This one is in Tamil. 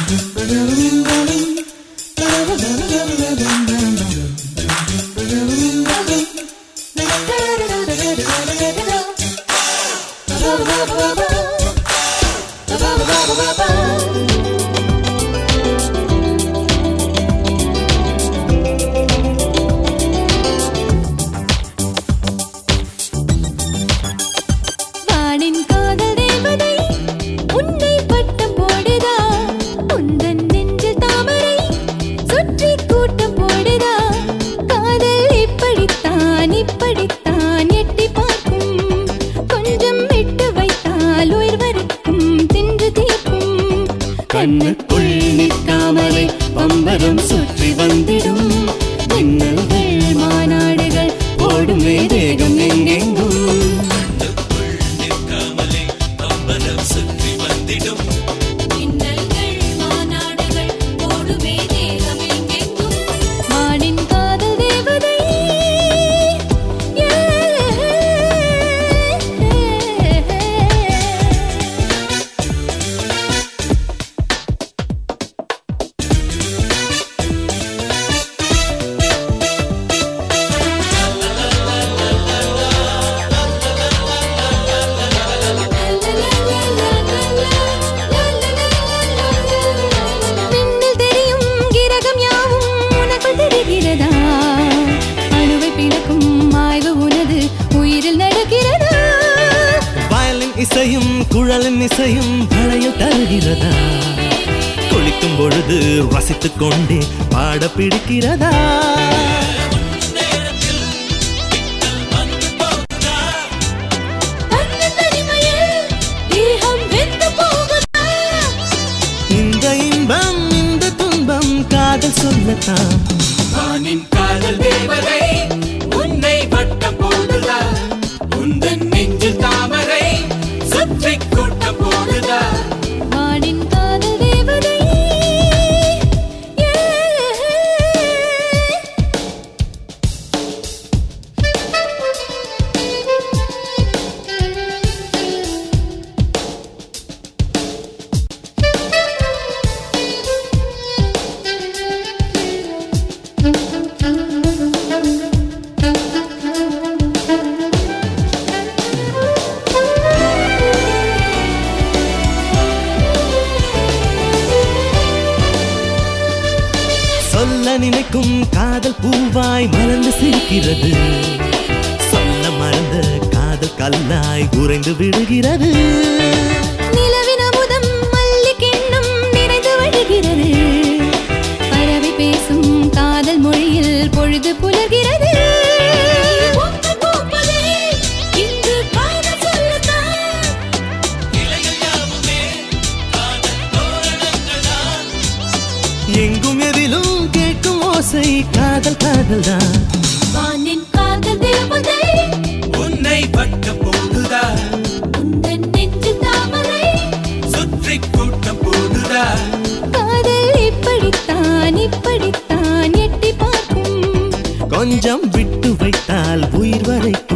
கண்ணுக்குள் நிற்காமலே பம்பரம் சுற்றி வந்திடும் மின்னல்கள் மாநாடுகள் ஓடுமே தேகம் எங்கெங்கும் கண்ணுக்குள் நிற்காமலே பம்பரம் சுற்றி வந்திடும் மின்னல்கள் மாநாடுகள் ஓடுமே தேகம் எங்கெங்கும் வானின் காதல் தேவதை இசையும் குழலின் இசையும் பழையில் தருகிறதா குளிக்கும் பொழுது ரசித்துக் கொண்டே பாட பிடிக்கிறதா இந்த இன்பம் இந்த துன்பம் காதல் சொல்லத்தான் வானின் காதல் தேவதை உன்னை வட்டம் போடுதா உந்தன் நெஞ்சில் தாமரை சுற்றி கூட்டம் போடுதா வானின் காதல் தேவதை சொல்ல நினைக்கும் காதல் பூவாய் மலர்ந்து சிரிக்கிறது சொல்ல மறந்த காதல் கல்லாய் உறைந்து விடுகிறது நிலவின் அமுதம் மல்லி கிண்ணம் நிறைந்து வழிகிறது பறவை பேசும் காதல் மொழியில் பொழுது புலர்கிறது எங்கும் எதிலும் கேட்கும் ஓசை காதல் காதல் தான் வானின் காதல் தேவதை உன்னை வட்டம் போடுதா உந்தன் நெஞ்சில் தாமரை சுற்றி கூட்டம் போடுதா காதல் இப்படித்தான் இப்படித்தான் எட்டி பார்க்கும் கொஞ்சம் விட்டு வைத்தால் உயிர் வரை